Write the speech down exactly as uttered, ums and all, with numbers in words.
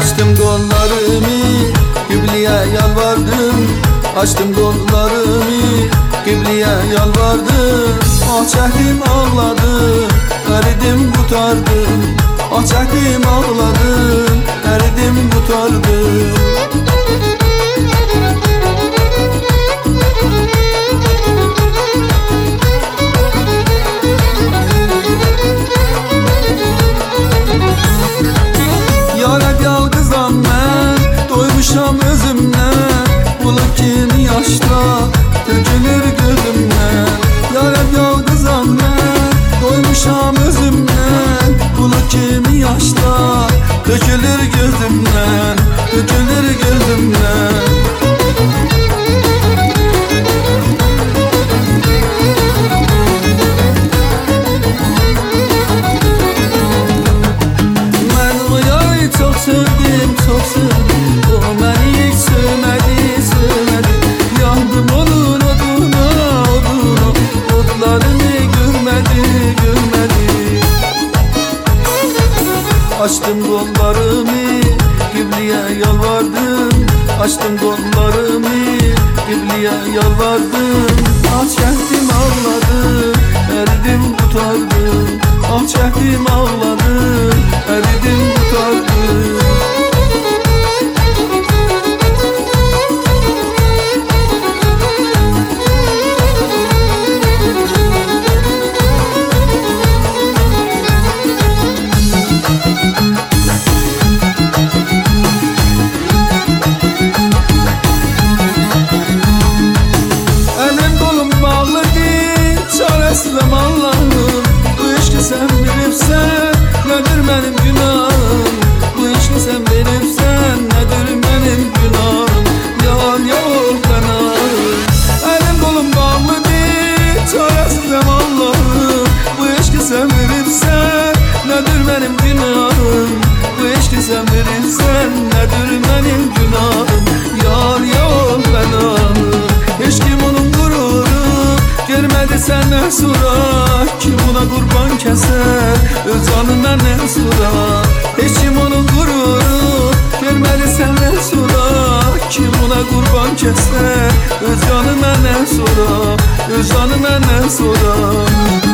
Açtım kollarımı, Kıbleye yalvardım. Açtım kollarımı, Kıbleye yalvardım. Ah çektim ağladım, eridim kurtardım. Ah çektim ağladım, eridim kurtardım. Yarab yalgızam mən, doymuşam özümdən. Bulut kimi yaşla, tökülür gözümdən. Yarab yalgızam mən, doymuşam özümdən. Bulut kimi yaşla, tökülür gözümdən. Tökülür gözümdən. Çok sevdim, çok sevdim. O beni hiç sevmedi, sevmedi. Yandım onun oduna, oduna. Odlarını görmedi, görmedi. Açtım kollarımı, Kıbleye yalvardım. Açtım kollarımı, Kıbleye yalvardım. Ah çektim ağladım, eridim kurtardım. Ah çektim ağladım, eridim kurtardım. Elim kolum bağlıdır, çaresizim Allah'ım. Bu işki sen bilirsen, nedir benim günahım? Bu işki sen bilirsen, nedir benim günahım? Yalan yok fenarım. Elim kolum bağlıdır, çaresizim Allah'ım. Bu işki sen bilirsen, nedir benim günahım? Bu işki sen bilirsen, nedir benim günahım? Yalan yok fenarım. Hiç kim onun gururu görmedi senden sonra. Kim ona kurban keser, öz canı benden sonra. Hiç kim onun gururu görmedi senden sonra. Kim ona kurban keser, öz canı benden sonra. Öz canı benden sonra.